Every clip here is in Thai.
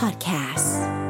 Podcast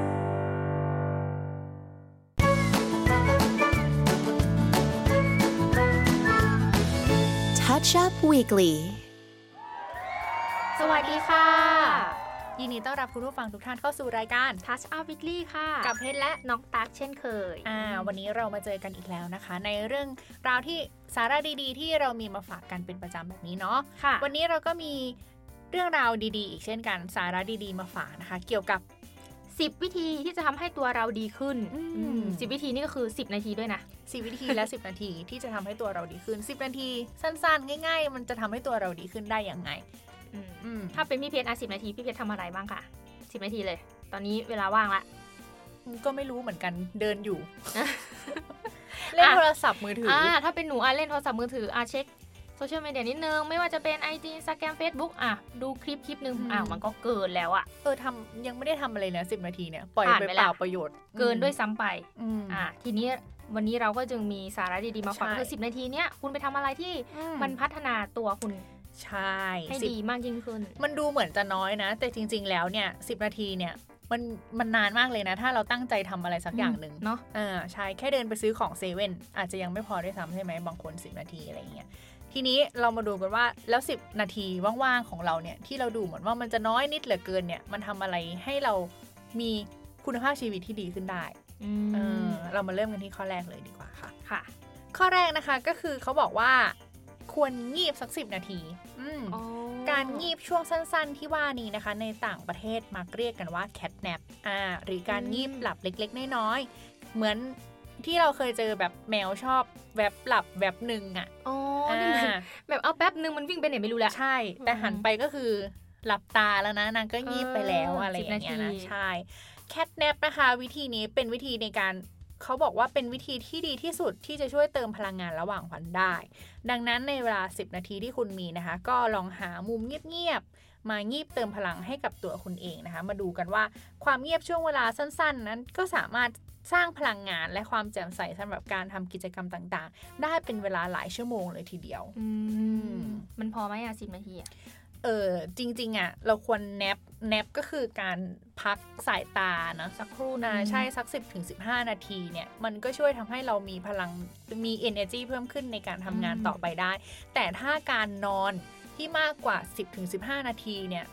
Touch Up Weekly สวัสดีค่ะยินดีต้อนรับคุณผู้ฟังทุกท่านเข้าสู่รายการ Touch Up Weekly ค่ะกับเพชรและน้องตั๊กเช่นเคยวันนี้เรามาเจอกันอีกแล้วนะคะในเรื่องราวที่สาระดีๆที่เรามีมาฝากกันเป็นประจำแบบนี้เนาะวันนี้เราก็มีเรื่องราวดีๆอีกเช่นกันสาระดีๆมาฝากนะคะเกี่ยวกับ 10 วิธีที่จะทำให้ตัวเราดีขึ้น10 วิธีนี่ก็คือ10 นาทีด้วยนะ 10 วิธีและ10 นาทีที่จะทำให้ตัวเราดีขึ้น10 นาทีสั้นๆง่ายๆมันจะทำให้ตัวเราดีขึ้นได้อย่างไงถ้าเป็นพี่เพชร10 นาทีพี่เพชรทำอะไรบ้างค่ะ10 นาทีเลยตอนนี้เวลาว่างละก็ไม่รู้เหมือนกันเดินอยู่ เล่นโทรศัพท์มือถือถ้าเป็นหนูเล่นโทรศัพท์มือถือเช็คโซเชียลมีเดียนิดนึงไม่ว่าจะเป็น IG Instagram Facebook ดูคลิปนึงมันก็เกินแล้วยังไม่ได้ทำอะไรนะ10 นาทีเนี่ยปล่อยไปเปล่าประโยชน์เกินด้วยซ้ำไปทีนี้วันนี้เราก็จึงมีสาระดีๆมาฝากคือ10 นาทีเนี้ยคุณไปทำอะไรที่มันพัฒนาตัวคุณใช่ให้ดีมากยิ่งขึ้นมันดูเหมือนจะน้อยนะแต่จริงๆแล้วเนี่ย10 นาทีเนี่ยมันนานมากเลยนะถ้าเราตั้งใจทำอะไรสักอย่างหนึ่งเนาะใช่แค่เดินไปซื้อของเซเว่นอาจจะยังไม่พอด้วยซ้ำใช่ไหมบางคน10 นาทีอะไรเงี้ยทีนี้เรามาดูกันว่าแล้ว10 นาทีว่างๆของเราเนี่ยที่เราดูเหมือนว่ามันจะน้อยนิดเหลือเกินเนี่ยมันทำอะไรให้เรามีคุณภาพชีวิตที่ดีขึ้นได้เรามาเริ่มกันที่ข้อแรกเลยดีกว่าค่ะข้อแรกนะคะก็คือเขาบอกว่าควรงีบสัก10 นาทีการงีบช่วงสั้นๆที่ว่านี้นะคะในต่างประเทศมักเรียกกันว่า cat nap หรือการงีบหลับเล็กๆน้อยๆเหมือนที่เราเคยเจอแบบแมวชอบแวบหลับแวบหนึ่งแบบเอาแป๊บนึงมันวิ่งไปไหนไม่รู้แล้วใช่แต่หันไปก็คือหลับตาแล้วนะนางก็งีบไปแล้วอะไรอย่างเงี้ยนะใช่ cat nap นะคะวิธีนี้เป็นวิธีในการเขาบอกว่าเป็นวิธีที่ดีที่สุดที่จะช่วยเติมพลังงานระหว่างวันได้ดังนั้นในเวลา10 นาทีที่คุณมีนะคะก็ลองหามุมเงียบๆมางีบเติมพลังให้กับตัวคุณเองนะคะมาดูกันว่าความเงียบช่วงเวลาสั้นๆนั้นก็สามารถสร้างพลังงานและความแจ่มใสสำหรับการทำกิจกรรมต่างๆได้เป็นเวลาหลายชั่วโมงเลยทีเดียวมันพอไหม10 นาทีจริงๆเราควรแนปก็คือการพักสายตานะสักครู่นะใช่สัก10-15 นาทีเนี่ยมันก็ช่วยทำให้เรามีพลังมี energy เพิ่มขึ้นในการทำงานต่อไปได้แต่ถ้าการนอนที่มากกว่า10-15 นาทีเนี่ย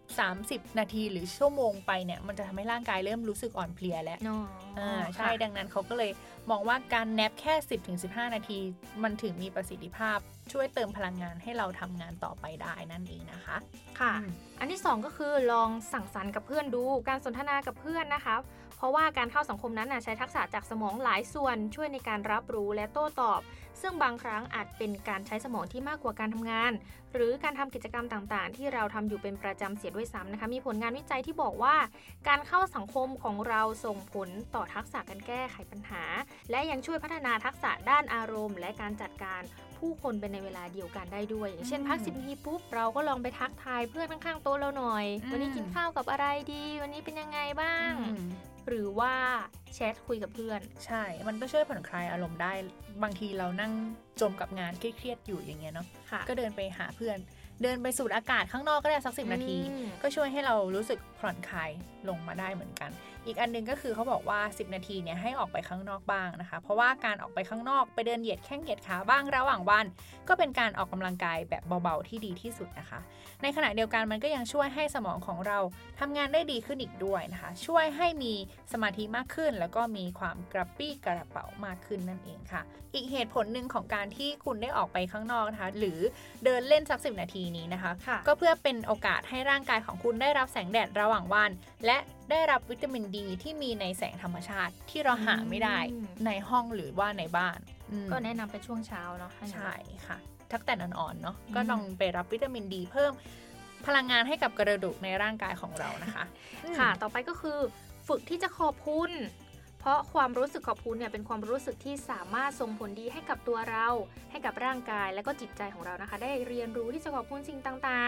30 นาทีหรือชั่วโมงไปเนี่ยมันจะทำให้ร่างกายเริ่มรู้สึกอ่อนเพลียแล้วใช่ดังนั้นเขาก็เลยมองว่าการแนปแค่ 10-15 นาทีมันถึงมีประสิทธิภาพช่วยเติมพลังงานให้เราทำงานต่อไปได้นั่นเองนะคะค่ะอันที่2ก็คือลองสั่งสรรค์กับเพื่อนดูการสนทนากับเพื่อนนะคะเพราะว่าการเข้าสังคมนั้นใช้ทักษะจากสมองหลายส่วนช่วยในการรับรู้และโต้ตอบซึ่งบางครั้งอาจเป็นการใช้สมองที่มากกว่าการทำงานหรือการทำกิจกรรมต่างๆที่เราทำอยู่เป็นประจำเสียด้วยซ้ำนะคะมีผลงานวิจัยที่บอกว่าการเข้าสังคมของเราส่งผลต่อทักษะการแก้ไขปัญหาและยังช่วยพัฒนาทักษะด้านอารมณ์และการจัดการผู้คนเป็นในเวลาเดียวกันได้ด้วยอย่างเช่นพัก10 นาทีปุ๊บเราก็ลองไปทักทายเพื่อนข้างๆโต๊ะเราหน่อยวันนี้กินข้าวกับอะไรดีวันนี้เป็นยังไงบ้างหรือว่าแชทคุยกับเพื่อนใช่มันก็ช่วยผ่อนคลายอารมณ์ได้บางทีเรานั่งจมกับงานเครียดๆอยู่อย่างเงี้ยเนาะก็เดินไปหาเพื่อนเดินไปสูดอากาศข้างนอกก็ได้สัก10 นาทีก็ช่วยให้เรารู้สึกผ่อนคลายลงมาได้เหมือนกันอีกอันนึงก็คือเขาบอกว่า10 นาทีเนี่ยให้ออกไปข้างนอกบ้างนะคะเพราะว่าการออกไปข้างนอกไปเดินเหยียดแข้งเหยียดขาบ้างระหว่างวันก็เป็นการออกกำลังกายแบบเบาๆที่ดีที่สุดนะคะในขณะเดียวกันมันก็ยังช่วยให้สมองของเราทำงานได้ดีขึ้นอีกด้วยนะคะช่วยให้มีสมาธิมากขึ้นแล้วก็มีความกระปรี้กระเป๋ามากขึ้นนั่นเองค่ะอีกเหตุผลหนึ่งของการที่คุณได้ออกไปข้างนอกนะคะหรือเดินเล่นสัก10 นาทีนี้นะคะก็เพื่อเป็นโอกาสให้ร่างกายของคุณได้รับแสงแดดระหว่างวันและได้รับวิตามินดีที่มีในแสงธรรมชาติที่เราหาไม่ได้ในห้องหรือว่าในบ้านก็แนะนำเป็นช่วงเช้าเนาะใช่ค่ะทักแต่อ่อนๆเนาะก็ลองไปรับวิตามินดีเพิ่มพลังงานให้กับกระดูกในร่างกายของเรานะคะค่ะต่อไปก็คือฝึกที่จะขอบคุณเพราะความรู้สึกขอบคุณเนี่ยเป็นความรู้สึกที่สามารถส่งผลดีให้กับตัวเราให้กับร่างกายและก็จิตใจของเรานะคะได้เรียนรู้ที่จะขอบคุณสิ่งต่างๆ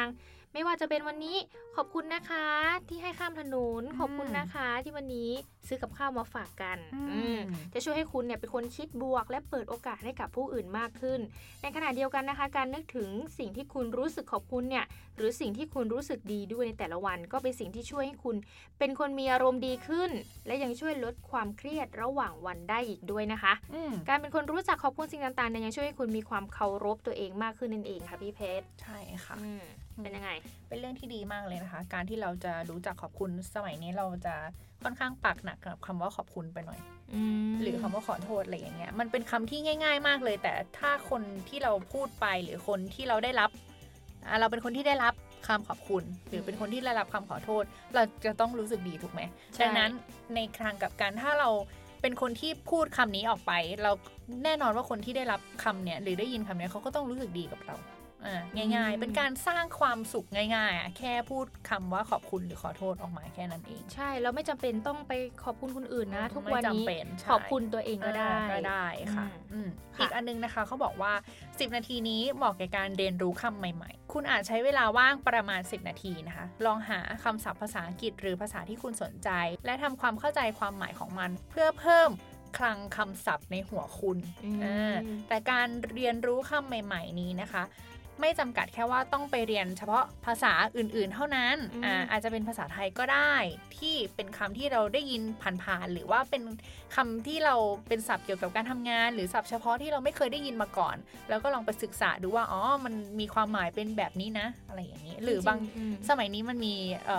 ไม่ว่าจะเป็นวันนี้ขอบคุณนะคะที่ให้ข้ามถนนขอบคุณนะคะที่วันนี้ซื้อกับข้าวมาฝากกันจะช่วยให้คุณเนี่ยเป็นคนคิดบวกและเปิดโอกาสให้กับผู้อื่นมากขึ้นในขณะเดียวกันนะคะการนึกถึงสิ่งที่คุณรู้สึกขอบคุณเนี่ยหรือสิ่งที่คุณรู้สึกดีด้วยในแต่ละวันก็เป็นสิ่งที่ช่วยให้คุณเป็นคนมีอารมณ์ดีขึ้นและยังช่วยลดความเครียดระหว่างวันได้อีกด้วยนะคะการเป็นคนรู้จักขอบคุณสิ่งต่างๆเนี่ยยังช่วยให้คุณมีความเคารพตัวเองมากขึ้นนั่นเองค่ะพี่เพชรใช่ค่ะเป็นยังไงเป็นเรื่องที่ดีมากเลยนะคะการที่เราจะรู้จักขอบคุณสมัยนี้เราจะค่อนข้างปักหนักกับคำว่าขอบคุณไปหน่อยหรือคำว่าขอโทษอะไรอย่างเงี้ยมันเป็นคำที่ง่ายๆมากเลยแต่ถ้าคนที่เราพูดไปหรือคนที่เราได้รับเราเป็นคนที่ได้รับคำขอบคุณหรือเป็นคนที่ได้รับคำขอโทษเราจะต้องรู้สึกดีถูกไหมดังนั้นในทางกับการถ้าเราเป็นคนที่พูดคำนี้ออกไปเราแน่นอนว่าคนที่ได้รับคำเนี้ยหรือได้ยินคำเนี้ยเขาก็ต้องรู้สึกดีกับเราง่ายๆเป็นการสร้างความสุขง่ายๆแค่พูดคำว่าขอบคุณหรือขอโทษออกมาแค่นั้นเองใช่เราไม่จำเป็นต้องไปขอบคุณคนอื่นนะทุกวันนี้ขอบคุณตัวเองก็ได้ค่ะอีกอันนึงนะคะเขาบอกว่า10นาทีนี้เหมาะแก่การเรียนรู้คำใหม่ๆคุณอาจใช้เวลาว่างประมาณ10นาทีนะคะลองหาคำศัพท์ภาษาอังกฤษหรือภาษาที่คุณสนใจและทำความเข้าใจความหมายของมันเพื่อเพิ่มคลังคำศัพท์ในหัวคุณแต่การเรียนรู้คำใหม่ๆนี้นะคะไม่จำกัดแค่ว่าต้องไปเรียนเฉพาะภาษาอื่นๆเท่านั้นอาจจะเป็นภาษาไทยก็ได้ที่เป็นคำที่เราได้ยินผ่านๆหรือว่าเป็นคำที่เราเป็นศัพท์เกี่ยวกับการทำงานหรือศัพท์เฉพาะที่เราไม่เคยได้ยินมาก่อนแล้วก็ลองไปศึกษาดูว่าอ๋อมันมีความหมายเป็นแบบนี้นะอะไรอย่างนี้หรือบางสมัยนี้มันมี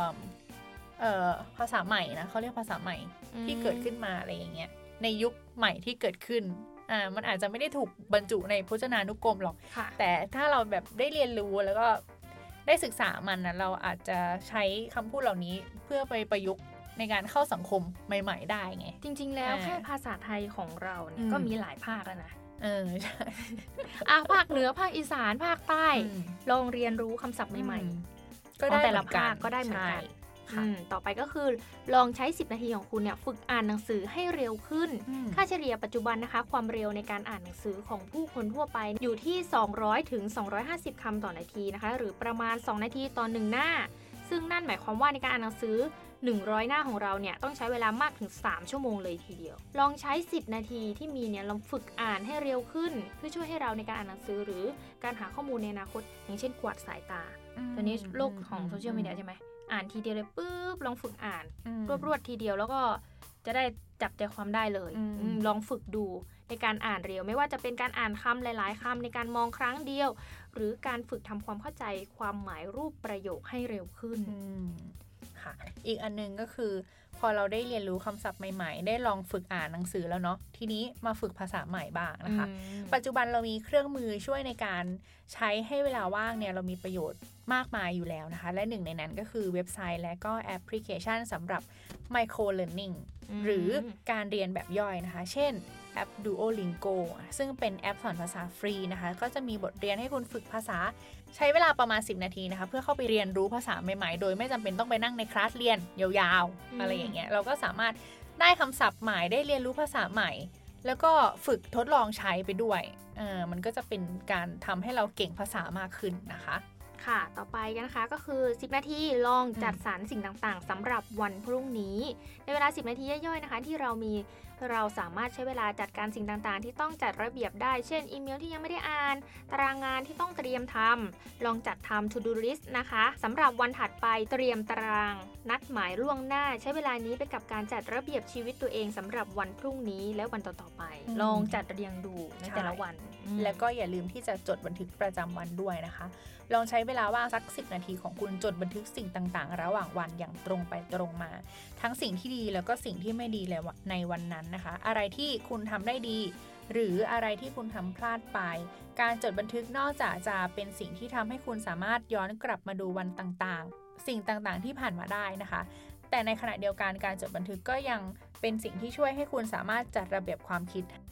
ภาษาใหม่นะเขาเรียกภาษาใหม่ที่เกิดขึ้นมาอะไรอย่างเงี้ยในยุคใหม่ที่เกิดขึ้นมันอาจจะไม่ได้ถูกบรรจุในพจนานุกรมหรอกแต่ถ้าเราแบบได้เรียนรู้แล้วก็ได้ศึกษามันนะเราอาจจะใช้คำพูดเหล่านี้เพื่อไปประยุกต์ในการเข้าสังคมใหม่ๆได้ไงจริงๆแล้วแค่ภาษาไทยของเราเนี่ยก็มีหลายภาคแล้วนะใช่ภาคเหนือภาคอีสานภาคใต้ลองเรียนรู้คำศัพท์ใหม่ๆก็ได้แต่ละภาคก็ได้เหมือนกันต่อไปก็คือลองใช้10นาทีของคุณเนี่ยฝึกอ่านหนังสือให้เร็วขึ้นค่าเฉลี่ยปัจจุบันนะคะความเร็วในการอ่านหนังสือของผู้คนทั่วไปอยู่ที่200ถึง250คำต่อนาทีนะคะหรือประมาณ2นาทีต่อ1หน้าซึ่งนั่นหมายความว่าในการอ่านหนังสือ100หน้าของเราเนี่ยต้องใช้เวลามากถึง3ชั่วโมงเลยทีเดียวลองใช้10นาทีที่มีเนี่ยลองฝึกอ่านให้เร็วขึ้นเพื่อช่วยให้เราในการอ่านหนังสือหรือการหาข้อมูลในอนาคตอย่างเช่นกวาดสายตาตอนนี้โลกของโซเชียลมีเดียใช่ไหมอ่านทีเดียวเลยปุ๊บลองฝึกอ่านรวดทีเดียวแล้วก็จะได้จับใจความได้เลยลองฝึกดูในการอ่านเร็วไม่ว่าจะเป็นการอ่านคำหลายๆคำในการมองครั้งเดียวหรือการฝึกทำความเข้าใจความหมายรูปประโยคให้เร็วขึ้นค่ะอีกอันนึงก็คือพอเราได้เรียนรู้คำศัพท์ใหม่ๆได้ลองฝึกอ่านหนังสือแล้วเนาะทีนี้มาฝึกภาษาใหม่บ้างนะคะปัจจุบันเรามีเครื่องมือช่วยในการใช้ให้เวลาว่างเนี่ยเรามีประโยชน์มากมายอยู่แล้วนะคะและหนึ่งในนั้นก็คือเว็บไซต์และก็แอปพลิเคชันสำหรับ micro learning หรือการเรียนแบบย่อยนะคะเช่นแอป Duolingo ซึ่งเป็นแอปสอนภาษาฟรีนะคะก็จะมีบทเรียนให้คุณฝึกภาษาใช้เวลาประมาณ10นาทีนะคะเพื่อเข้าไปเรียนรู้ภาษาใหม่ๆโดยไม่จำเป็นต้องไปนั่งในคลาสเรียนยาวๆอะไรอย่างเงี้ยเราก็สามารถได้คำศัพท์ใหม่ได้เรียนรู้ภาษาใหม่แล้วก็ฝึกทดลองใช้ไปด้วยมันก็จะเป็นการทำให้เราเก่งภาษามากขึ้นนะคะค่ะต่อไปกันนะคะก็คือ10นาทีลองจัดสรรสิ่งต่างๆสำหรับวันพรุ่งนี้ในเวลา10นาทีย่อยๆนะคะที่เราสามารถใช้เวลาจัดการสิ่งต่างๆที่ต้องจัดระเบียบได้เช่นอีเมลที่ยังไม่ได้อ่านตารางงานที่ต้องเตรียมทำลองจัดทำ to do list นะคะสำหรับวันถัดไปเตรียมตารางนัดหมายล่วงหน้าใช้เวลานี้ไปกับการจัดระเบียบชีวิตตัวเองสำหรับวันพรุ่งนี้และวันต่อๆไปลองจัดเรียงดูในแต่ละวันแล้วก็อย่าลืมที่จะจดบันทึกประจำวันด้วยนะคะลองใช้เวลาว่างสัก10นาทีของคุณจดบันทึกสิ่งต่างๆระหว่างวันอย่างตรงไปตรงมาทั้งสิ่งที่ดีแล้วก็สิ่งที่ไม่ดีเลยในวันนั้นนะคะอะไรที่คุณทำได้ดีหรืออะไรที่คุณทำพลาดไปการจดบันทึกนอกจากจะเป็นสิ่งที่ทำให้คุณสามารถย้อนกลับมาดูวันต่างๆสิ่งต่างๆที่ผ่านมาได้นะคะแต่ในขณะเดียวกันการจดบันทึกก็ยังเป็นสิ่งที่ช่วยให้คุณสามารถจัดระเบียบความคิด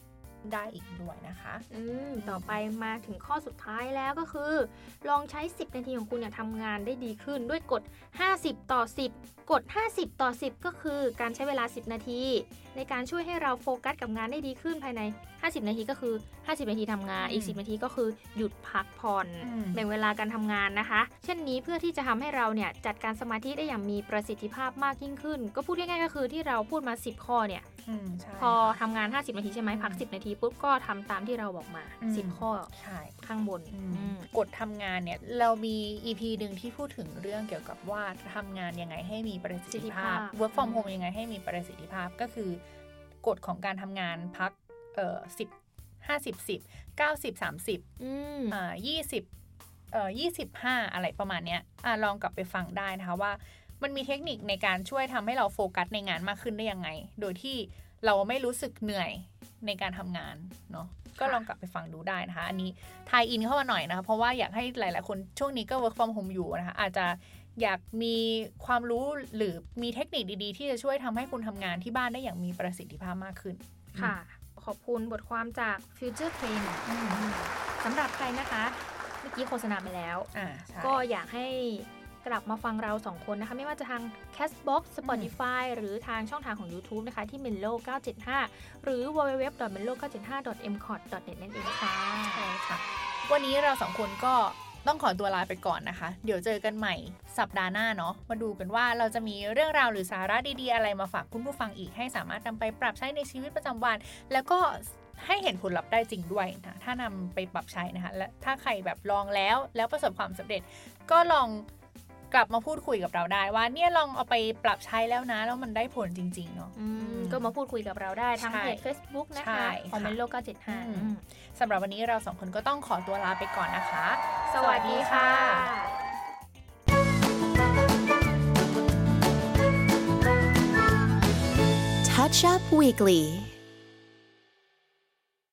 ได้อีกด้วยนะคะต่อไปมาถึงข้อสุดท้ายแล้วก็คือลองใช้10นาทีของคุณเนี่ยทำงานได้ดีขึ้นด้วยกฎ50/10กฎ50/10ก็คือการใช้เวลา10นาทีในการช่วยให้เราโฟกัสกับงานได้ดีขึ้นภายใน50นาทีก็คือ50นาทีทำงานอีก10นาทีก็คือหยุดพักผ่อนแบ่งเวลาการทำงานนะคะเช่นนี้เพื่อที่จะทำให้เราเนี่ยจัดการสมาธิได้อย่างมีประสิทธิภาพมากยิ่งขึ้นก็พูดง่ายๆก็คือที่เราพูดมา10ข้อเนี่ยพอทำงาน50นาทีใช่ไหมพัก10นาทีปุ๊บก็ทำตามที่เราบอกมา10ข้อข้างบนกฎทำงานเนี่ยเรามี EP นึงที่พูดถึงเรื่องเกี่ยวกับว่าทำงานยังไงให้มีประสิทธิภาพ work from home ยังไงให้มีประสิทธิภาพก็คือกฎของการทำงานพัก50 90 30 25อะไรประมาณเนี้ยลองกลับไปฟังได้นะคะว่ามันมีเทคนิคในการช่วยทำให้เราโฟกัสในงานมากขึ้นได้ยังไงโดยที่เราไม่รู้สึกเหนื่อยในการทำงานเนาะก็ลองกลับไปฟังดูได้นะคะอันนี้ทายอินเข้ามาหน่อยนะคะเพราะว่าอยากให้หลายๆคนช่วงนี้ก็ work from home อยู่นะคะอาจจะอยากมีความรู้หรือมีเทคนิคดีๆที่จะช่วยทำให้คุณทำงานที่บ้านได้อย่างมีประสิทธิภาพมากขึ้นค่ะขอบคุณบทความจาก Future Trend สำหรับใครนะคะเมื่อกี้โฆษณาไปแล้วก็อยากให้กลับมาฟังเรา2คนนะคะไม่ว่าจะทาง Castbox Spotify หรือทางช่องทางของ YouTube นะคะที่ Menlo 975หรือ www.menlo975.mcot.net นั่นเองค่ะใช่ค่ะวันนี้เรา2คนก็ต้องขอตัวลาไปก่อนนะคะเดี๋ยวเจอกันใหม่สัปดาห์หน้าเนาะมาดูกันว่าเราจะมีเรื่องราวหรือสาระดีๆอะไรมาฝากคุณผู้ฟังอีกให้สามารถนำไปปรับใช้ในชีวิตประจำวันแล้วก็ให้เห็นผลลัพธ์ได้จริงด้วยนะถ้านำไปปรับใช้นะคะและถ้าใครแบบลองแล้วประสบความสำเร็จก็ลองกลับมาพูดคุยกับเราได้ว่าเนี่ยลองเอาไปปรับใช้แล้วนะแล้วมันได้ผลจริงๆเนาะก็มาพูดคุยกับเราได้ทางเพจ Facebook นะคะคอมเมนต์โลก975 สำหรับวันนี้เรา2คนก็ต้องขอตัวลาไปก่อนนะคะสวัสดีค่ะ Touch Up Weekly